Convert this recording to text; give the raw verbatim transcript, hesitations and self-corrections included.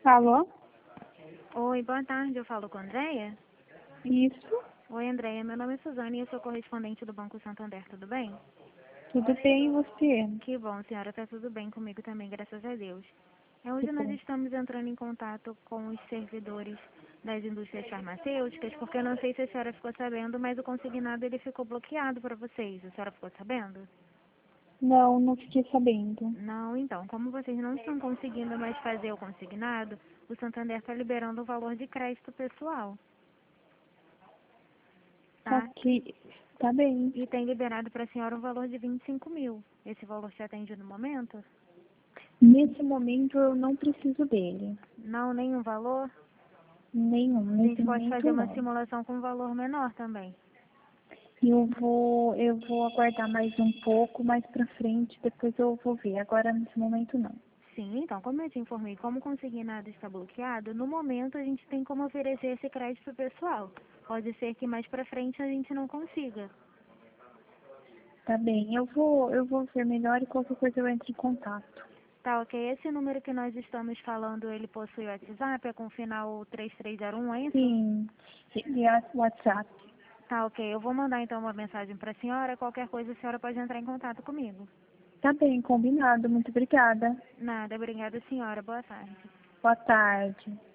Alô? Oi, boa tarde, eu falo com a Andréia? Isso? Oi, Andréia, meu nome é Suzane e eu sou correspondente do Banco Santander, tudo bem? Tudo bem, e você? Que bom, senhora, tá tudo bem comigo também, graças a Deus. É, Que hoje nós bom. estamos entrando em contato com os servidores das indústrias farmacêuticas, porque eu não sei se a senhora ficou sabendo, mas o consignado ele ficou bloqueado para vocês. A senhora ficou sabendo? Não, não fiquei sabendo. Não, então, como vocês não estão conseguindo mais fazer o consignado, o Santander está liberando o valor de crédito pessoal, tá? Ok, tá bem. E tem liberado para a senhora um valor de vinte e cinco mil. Esse valor te atende no momento? Nesse momento eu não preciso dele. Não, nenhum valor? Nenhum, A nesse gente pode momento fazer uma não. simulação com um valor menor também. Eu vou, eu vou aguardar mais um pouco, mais pra frente, depois eu vou ver. Agora nesse momento não. Sim, então, como eu te informei, como o consignado está bloqueado, no momento a gente tem como oferecer esse crédito pessoal. Pode ser que mais para frente a gente não consiga. Tá bem, eu vou, eu vou ver melhor e qualquer coisa eu entro em contato. Tá, ok. Esse número que nós estamos falando, ele possui WhatsApp, é com o final três três zero um, é isso? Sim, e a WhatsApp. Tá, ok. Eu vou mandar então uma mensagem para a senhora. Qualquer coisa a senhora pode entrar em contato comigo. Tá bem, combinado. Muito obrigada. Nada, obrigada senhora. Boa tarde. Boa tarde.